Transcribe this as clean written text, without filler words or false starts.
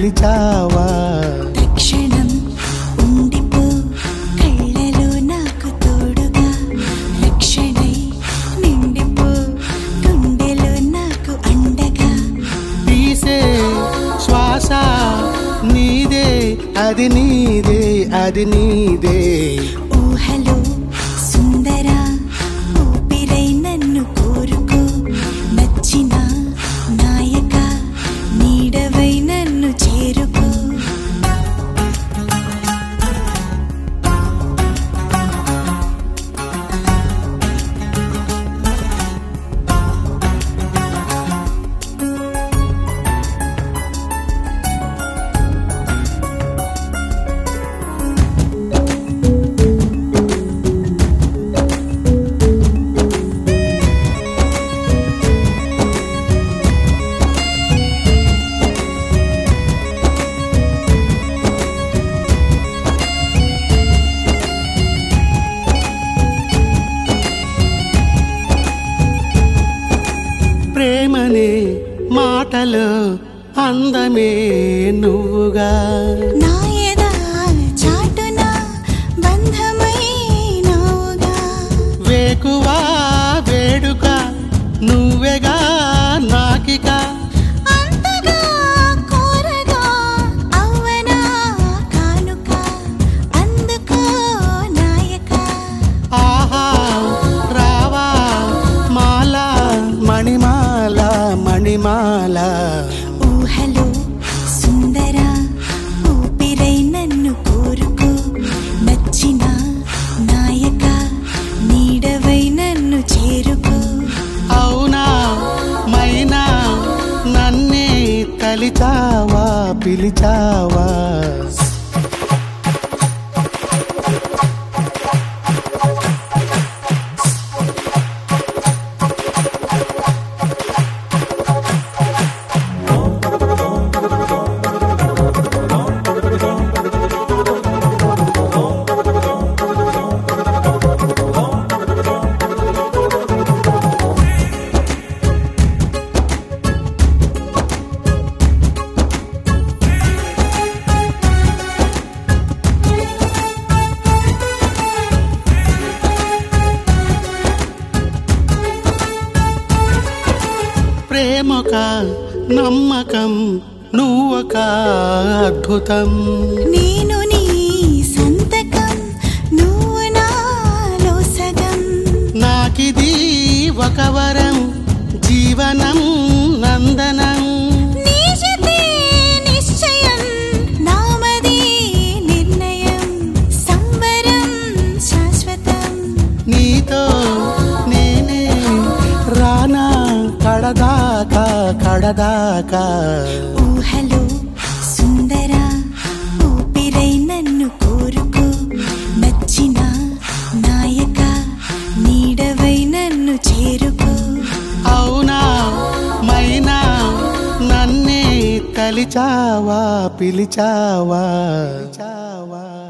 పిలిచావా తక్షణం ఉండిపో కళ్ళలో నాకు తోడుగా రక్షణై నిండిపో గుండెలో నాకు అండగా తీసే శ్వాస నీదే అది నీదే అది నీదే ఊహలో సుందర ఊపిరై నన్ను కోరుకో నచ్చిన నాయక నీడవై నన్ను చేరుకో ప్రేమనే మాటలు అందమే నువ్వుగా నా ఎద చాటున బంధమై నావుగా వేకువా వేడుక నువ్వెగా నాకిక అంతగా కోరగా అవ్వనా కానుక అందుకో నాయక ఆహా రావా మాల మణిమాల మణిమాల ఊహలో సుందర ఊపిరై నన్ను కోరుకో నచ్చిన నాయక నీడవై నన్ను చేరుకో అవునా మైనా నన్నే తలిచావా పిలిచావా ప్రేమొక నమ్మకం నువ్వొక అద్భుతం నేను నీ సంతకం నువ్వు నాలో సగం నాకిది ఒక వరం జీవనం నందనం నీ జతే నిశ్చయం నామది నిర్ణయం సంబరం శాశ్వతం నీతో నేనే రానా కడదాకా కడదాకా ఊహలో సుందర ఊపిరై నన్ను కోరుకో నచ్చిన నాయక నీడవై నన్ను చేరుకో అవునా మైనా నన్నే తలిచావా పిలిచావా